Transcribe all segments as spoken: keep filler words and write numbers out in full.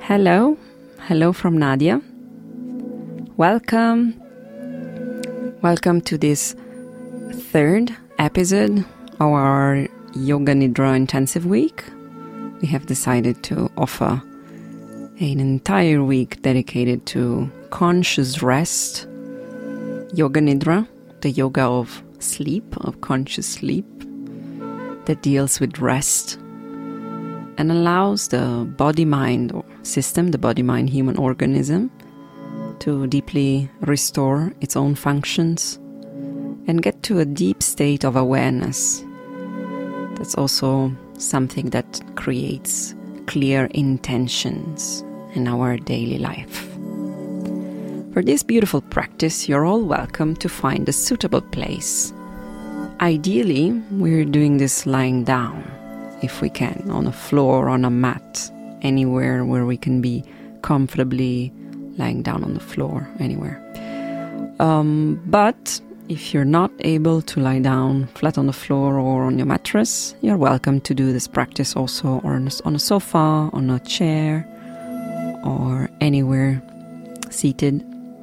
Hello, hello from Nadia. Welcome, welcome to this third episode of our Yoga Nidra Intensive Week. We have decided to offer an entire week dedicated to conscious rest, Yoga Nidra, the yoga of sleep, of conscious sleep, that deals with rest and allows the body-mind system, the body-mind human organism, to deeply restore its own functions and get to a deep state of awareness. That's also something that creates clear intentions in our daily life. For this beautiful practice, you're all welcome to find a suitable place. Ideally, we're doing this lying down, if we can, on a floor, on a mat, anywhere where we can be comfortably lying down on the floor, anywhere. Um, but if you're not able to lie down flat on the floor or on your mattress, you're welcome to do this practice also on a, on a sofa, on a chair, or anywhere seated.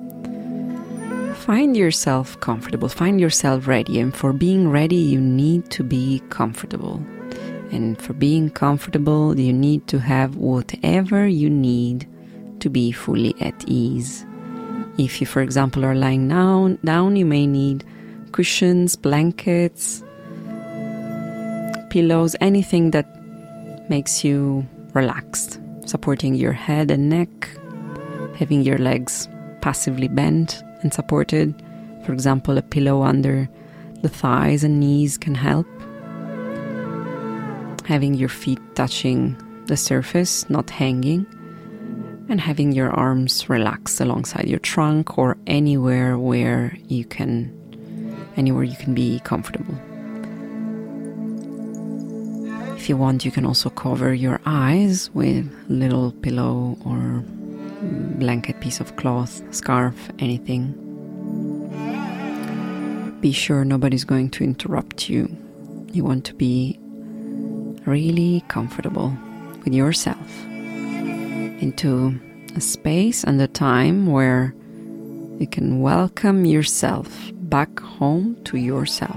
Find yourself comfortable, find yourself ready, and for being ready, you need to be comfortable. And for being comfortable, you need to have whatever you need to be fully at ease. If you, for example, are lying down, down, you may need cushions, blankets, pillows, anything that makes you relaxed, supporting your head and neck, having your legs passively bent and supported. For example, a pillow under the thighs and knees can help. Having your feet touching the surface, not hanging, and having your arms relaxed alongside your trunk or anywhere where you can, anywhere you can be comfortable. If you want, you can also cover your eyes with a little pillow or blanket, piece of cloth, scarf, anything. Be sure nobody's going to interrupt you. You want to be really comfortable with yourself, into a space and a time where you can welcome yourself back home to yourself.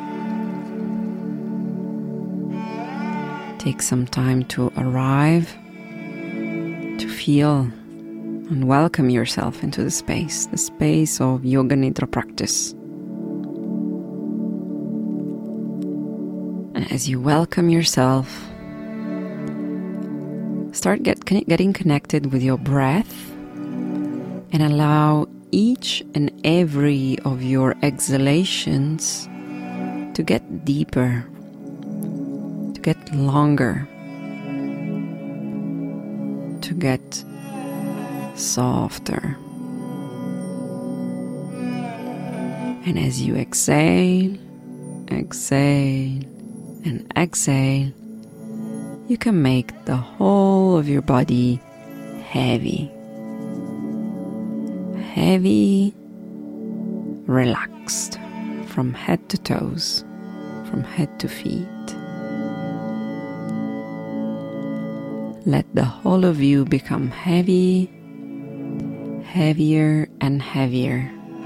Take some time to arrive, to feel and welcome yourself into the space, the space of Yoga Nidra practice. And as you welcome yourself, start get, getting connected with your breath and allow each and every of your exhalations to get deeper, to get longer, to get softer. And as you exhale, exhale, and exhale, you can make the whole of your body heavy. Heavy, relaxed, from head to toes, from head to feet. Let the whole of you become heavy, heavier and heavier.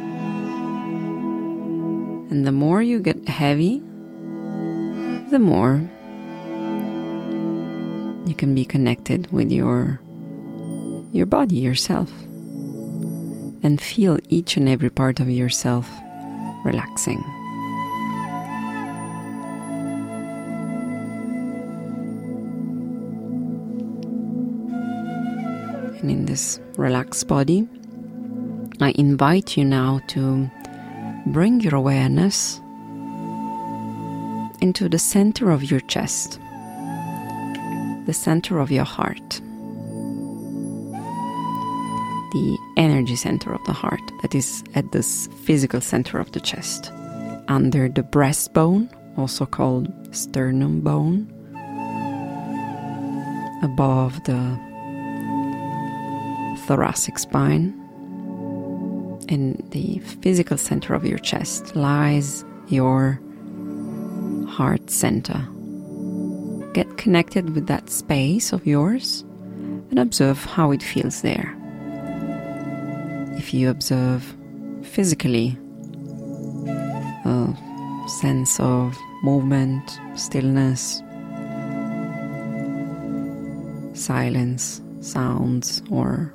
And the more you get heavy, the more you can be connected with your your body, yourself, and feel each and every part of yourself relaxing. And in this relaxed body, I invite you now to bring your awareness into the center of your chest, the center of your heart, the energy center of the heart that is at this physical center of the chest, under the breastbone, also called sternum bone, above the thoracic spine. In the physical center of your chest lies your heart center. Get connected with that space of yours and observe how it feels there. If you observe physically a sense of movement, stillness, silence, sounds, or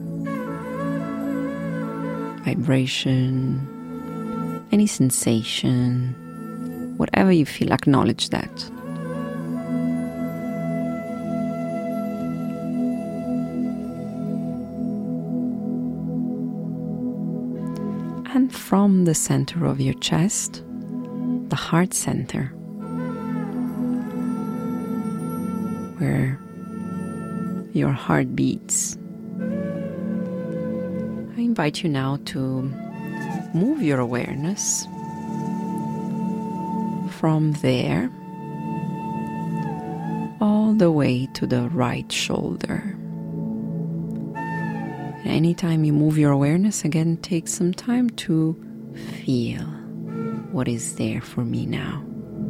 vibration, any sensation, whatever you feel, acknowledge that. And from the center of your chest, the heart center, where your heart beats, I invite you now to move your awareness from there all the way to the right shoulder. Anytime you move your awareness, again, take some time to feel what is there for me now.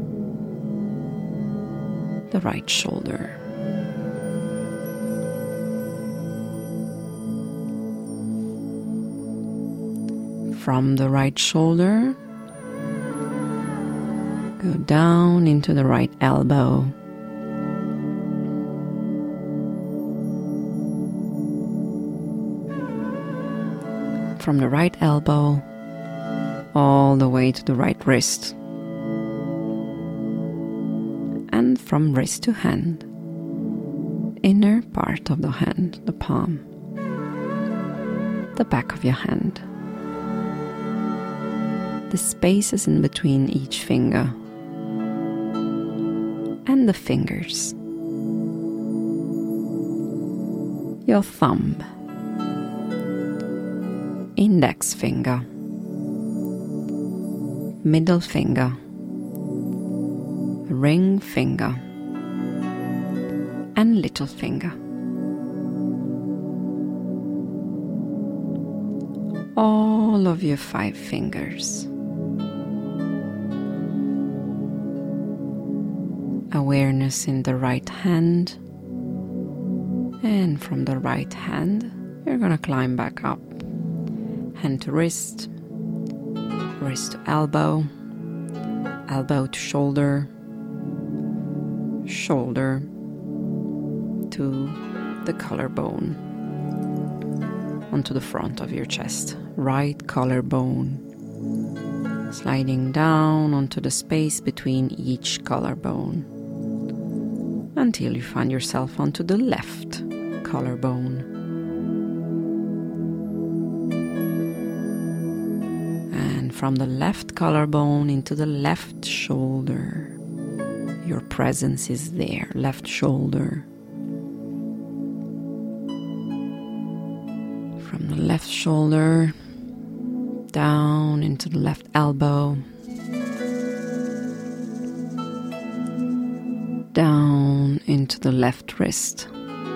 The right shoulder. From the right shoulder, go down into the right elbow. From the right elbow, all the way to the right wrist. And from wrist to hand, inner part of the hand, the palm, the back of your hand, the spaces in between each finger, and the fingers, your thumb, index finger, middle finger, ring finger, and little finger. All of your five fingers. Awareness in the right hand, and from the right hand, you're gonna climb back up. Hand to wrist, wrist to elbow, elbow to shoulder, shoulder to the collarbone, onto the front of your chest, right collarbone, sliding down onto the space between each collarbone, until you find yourself onto the left collarbone. From the left collarbone into the left shoulder. Your presence is there, left shoulder. From the left shoulder down into the left elbow. Down into the left wrist.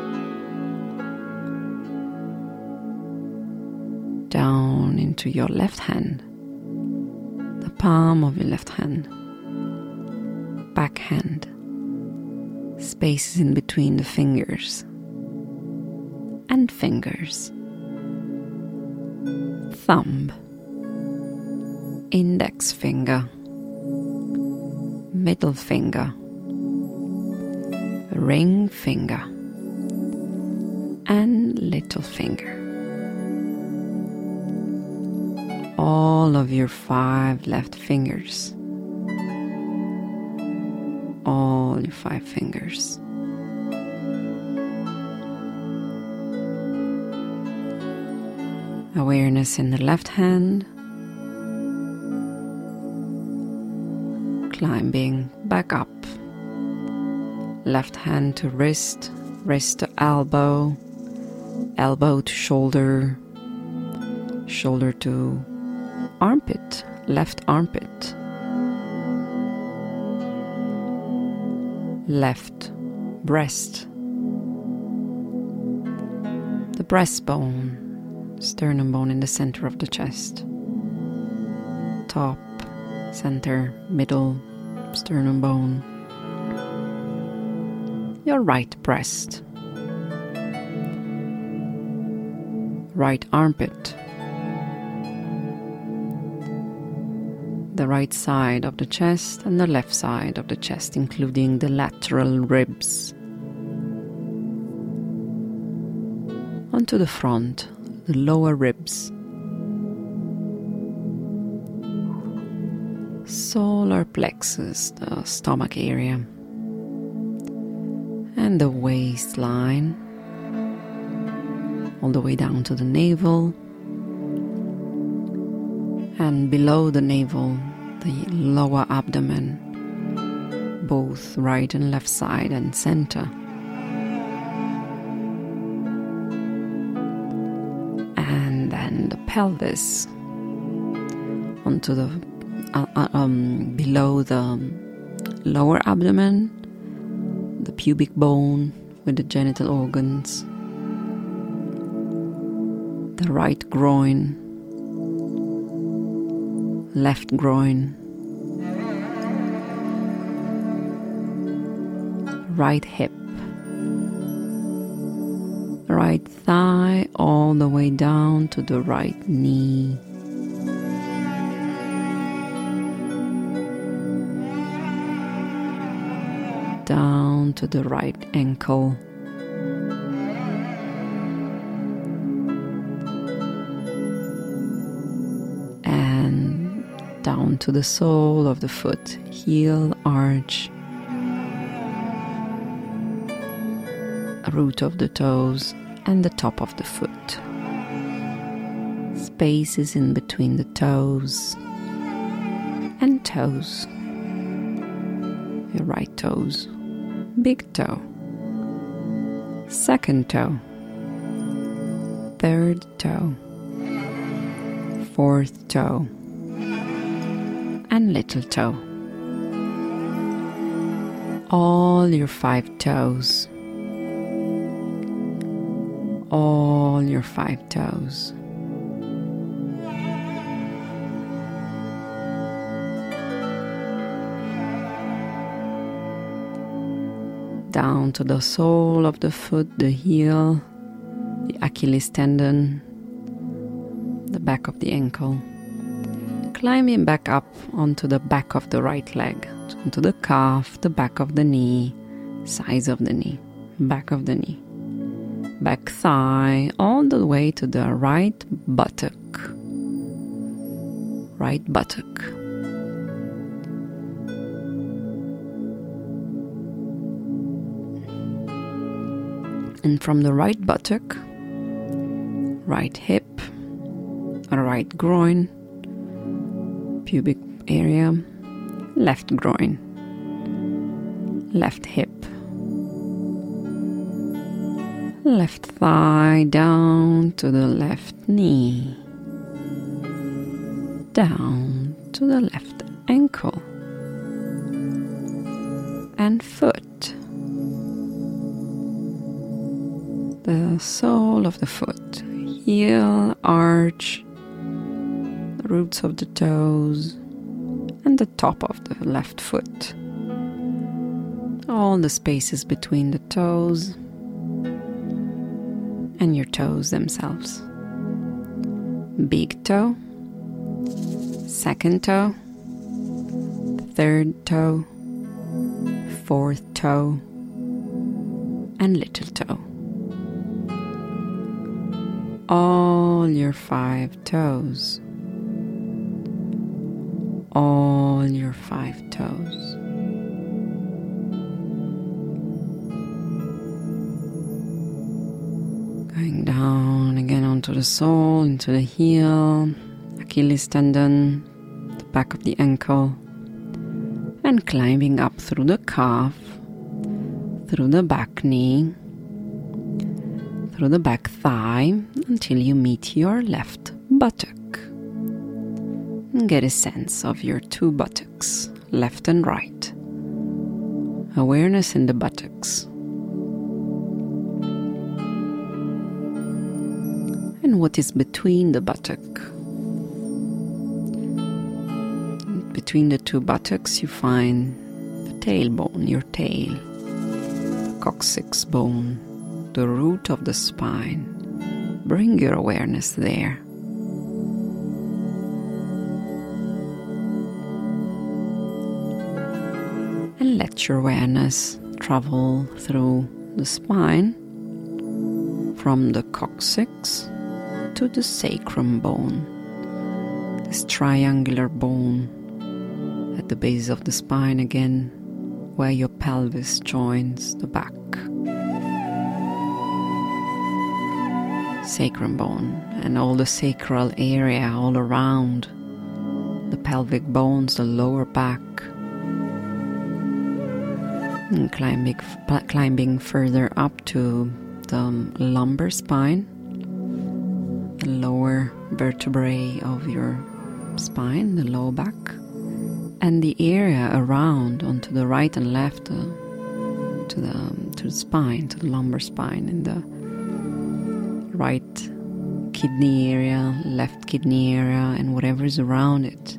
Down into your left hand. Palm of your left hand, back hand, spaces in between the fingers, and fingers, thumb, index finger, middle finger, ring finger, and little finger. All of your five left fingers. All your five fingers. Awareness in the left hand. Climbing back up. Left hand to wrist, wrist to elbow, elbow to shoulder, shoulder to armpit, left armpit, left breast, the breastbone, sternum bone in the center of the chest, top, center, middle, sternum bone, your right breast, right armpit, the right side of the chest and the left side of the chest, including the lateral ribs. Onto the front, the lower ribs, solar plexus, the stomach area, and the waistline, all the way down to the navel, and below the navel, the lower abdomen, both right and left side and center. And then the pelvis, onto the uh, uh, um, below the lower abdomen, the pubic bone with the genital organs, the right groin, left groin, right hip, right thigh, all the way down to the right knee. Down to the right ankle. And down to the sole of the foot, heel, arch, root of the toes, and the top of the foot. Spaces in between the toes and toes. Your right toes, big toe, second toe, third toe, fourth toe, and little toe. All your five toes. All your five toes. Down to the sole of the foot, the heel, the Achilles tendon, the back of the ankle. Climbing back up onto the back of the right leg, onto the calf, the back of the knee, sides of the knee, back of the knee. Back thigh, all the way to the right buttock. Right buttock. And from the right buttock, right hip, right groin, pubic area, left groin, left hip, left thigh down to the left knee, down to the left ankle and foot, the sole of the foot, heel, arch, the roots of the toes, and the top of the left foot, all the spaces between the toes and your toes themselves. Big toe, second toe, third toe, fourth toe, and little toe. All your five toes. All your five toes. Going down again onto the sole, into the heel, Achilles tendon, the back of the ankle, and climbing up through the calf, through the back knee, through the back thigh, until you meet your left buttock. And get a sense of your two buttocks, left and right. Awareness in the buttocks. And what is between the buttock? Between the two buttocks you find the tailbone, your tail, the coccyx bone, the root of the spine, bring your awareness there. And let your awareness travel through the spine from the coccyx to the sacrum bone, this triangular bone at the base of the spine again, where your pelvis joins the back. Sacrum bone and all the sacral area all around the pelvic bones, the lower back, and climbing, climbing further up to the lumbar spine, the lower vertebrae of your spine, the lower back, and the area around onto the right and left uh, to the to the spine, to the lumbar spine, and the right kidney area, left kidney area, and whatever is around it,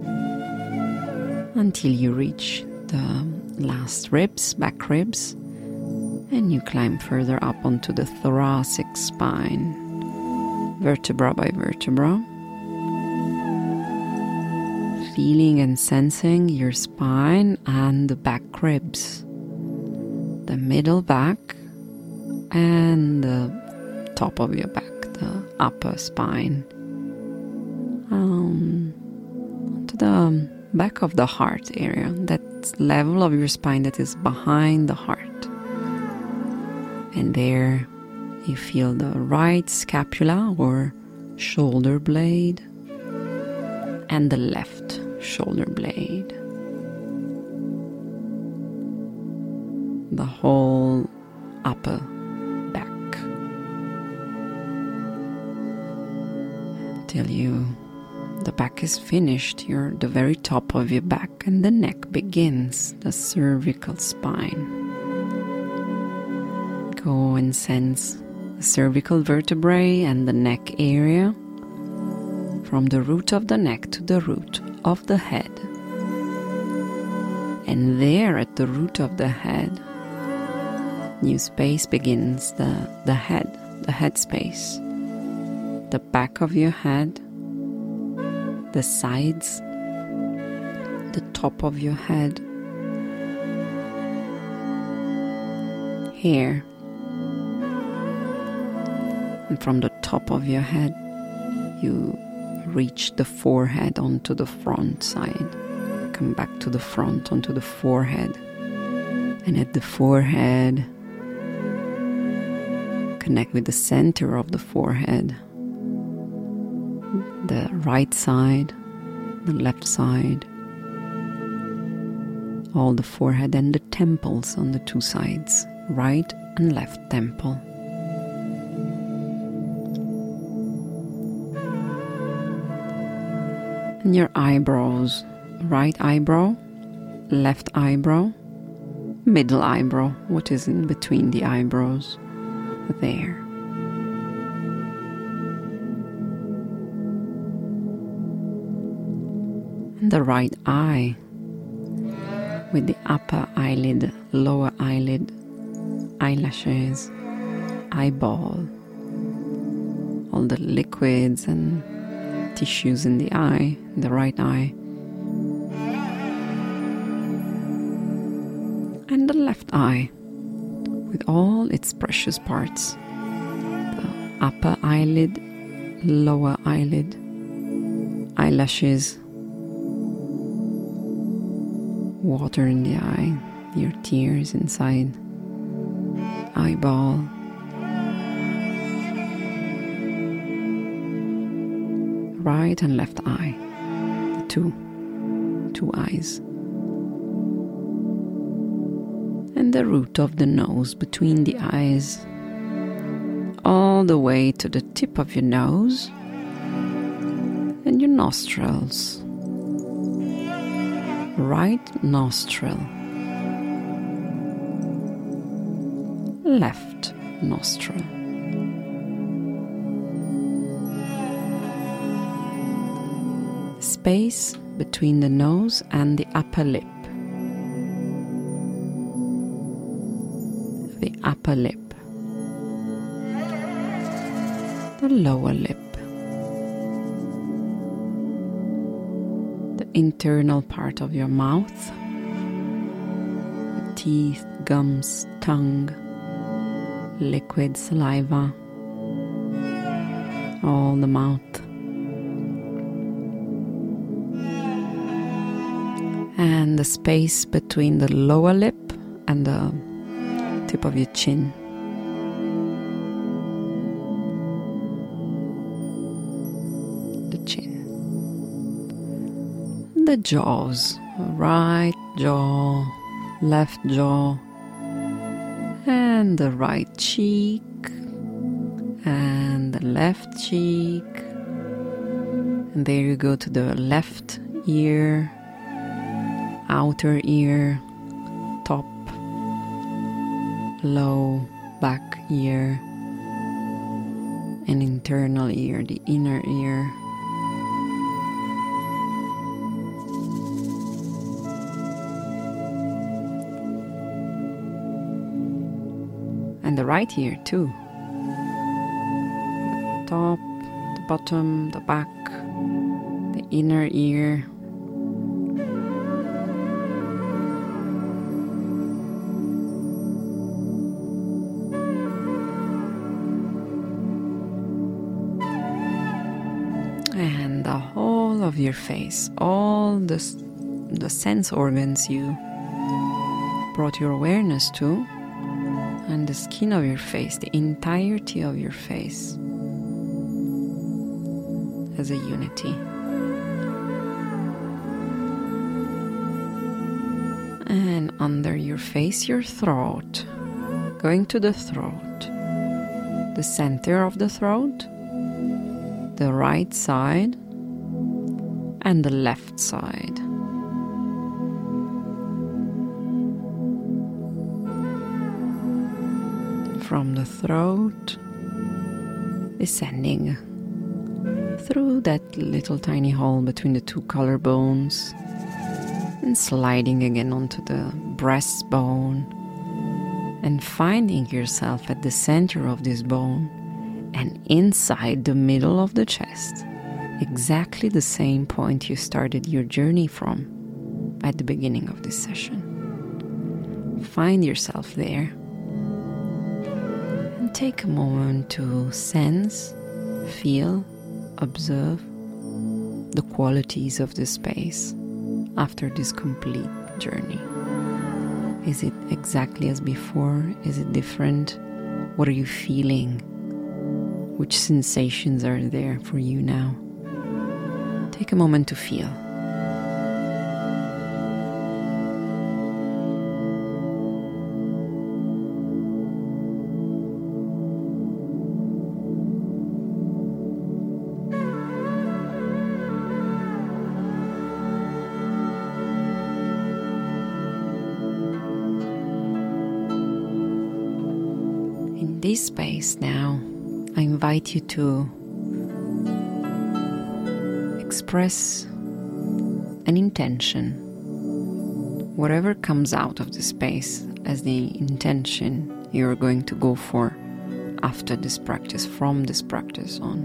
until you reach the last ribs, back ribs, and you climb further up onto the thoracic spine, vertebra by vertebra, feeling and sensing your spine and the back ribs, the middle back and the top of your back, the upper spine, um, to the back of the heart area, that level of your spine that is behind the heart. And there you feel the right scapula or shoulder blade and the left shoulder blade. The whole upper back. Till you the back is finished, you're the very top of your back, and the neck begins, the cervical spine. Go and sense the cervical vertebrae and the neck area, from the root of the neck to the root of the head. And there at the root of the head, new space begins, the, the head, the head space. The back of your head, the sides, the top of your head, here, and from the top of your head you reach the forehead onto the front side, come back to the front onto the forehead, and at the forehead connect with the center of the forehead, the right side, the left side, all the forehead and the temples on the two sides, right and left temple. And your eyebrows, right eyebrow, left eyebrow, middle eyebrow, what is in between the eyebrows, there. The right eye, with the upper eyelid, lower eyelid, eyelashes, eyeball, all the liquids and tissues in the eye, the right eye, and the left eye, with all its precious parts, the upper eyelid, lower eyelid, eyelashes, water in the eye, your tears inside, eyeball, right and left eye, the two, two eyes, and the root of the nose between the eyes, all the way to the tip of your nose and your nostrils. Right nostril, left nostril, space between the nose and the upper lip, the upper lip, the lower lip, the internal part of your mouth, teeth, gums, tongue, liquid, saliva, all the mouth. And the space between the lower lip and the tip of your chin. The chin. The jaws. Right jaw, left jaw, and the right cheek, and the left cheek. And there you go to the left ear, outer ear, top, low, back ear, and internal ear, the inner ear. And the right ear too. The top, the bottom, the back, the inner ear. And the whole of your face, all the, the sense organs you brought your awareness to, and the skin of your face, the entirety of your face as a unity. And under your face, your throat, going to the throat, the center of the throat, the right side, and the left side. From the throat, descending through that little tiny hole between the two collarbones, and sliding again onto the breastbone, and finding yourself at the center of this bone and inside the middle of the chest, exactly the same point you started your journey from at the beginning of this session. Find yourself there. Take a moment to sense, feel, observe the qualities of the space after this complete journey. Is it exactly as before? Is it different? What are you feeling? Which sensations are there for you now? Take a moment to feel. This space now, I invite you to express an intention, whatever comes out of the space as the intention you're going to go for after this practice, from this practice on.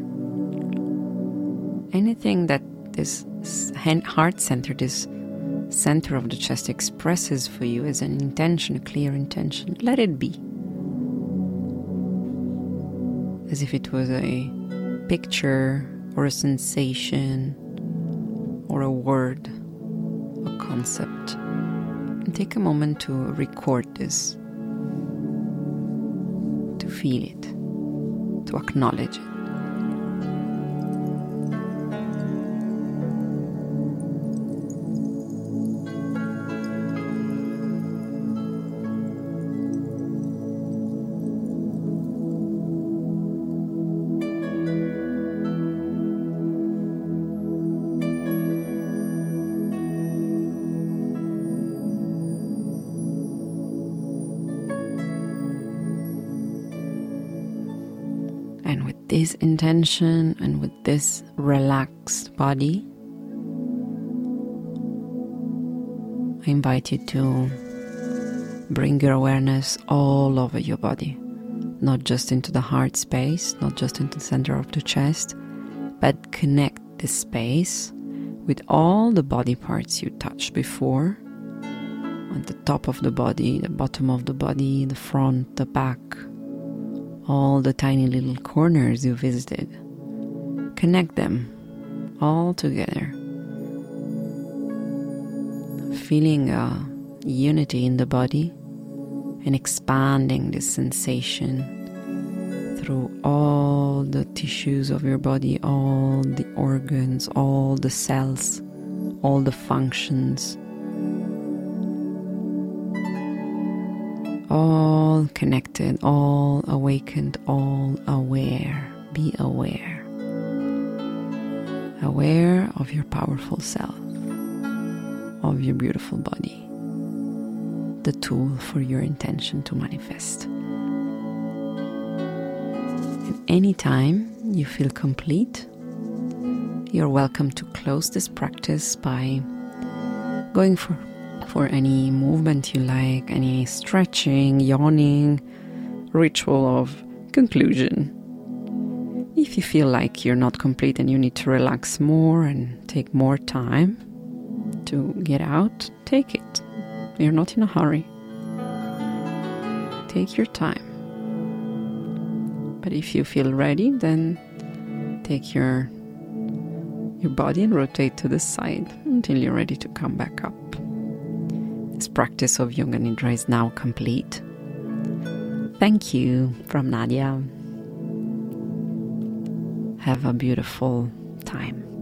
Anything that this heart center, this center of the chest expresses for you as an intention, a clear intention, let it be. As if it was a picture or a sensation or a word, a concept. And take a moment to record this, to feel it, to acknowledge it. And with this intention and with this relaxed body, I invite you to bring your awareness all over your body, not just into the heart space, not just into the center of the chest, but connect this space with all the body parts you touched before, on the top of the body, the bottom of the body, the front, the back, all the tiny little corners you visited. Connect them all together, feeling a unity in the body and expanding this sensation through all the tissues of your body, all the organs, all the cells, all the functions, all connected, all awakened, all aware. Be aware. Aware of your powerful self, of your beautiful body, the tool for your intention to manifest. And anytime you feel complete, you're welcome to close this practice by going for, for any movement you like, any stretching, yawning, ritual of conclusion. If you feel like you're not complete and you need to relax more and take more time to get out, take it. You're not in a hurry. Take your time. But if you feel ready, then take your your body and rotate to the side until you're ready to come back up. This practice of Yoga Nidra is now complete. Thank you from Nadia. Have a beautiful time.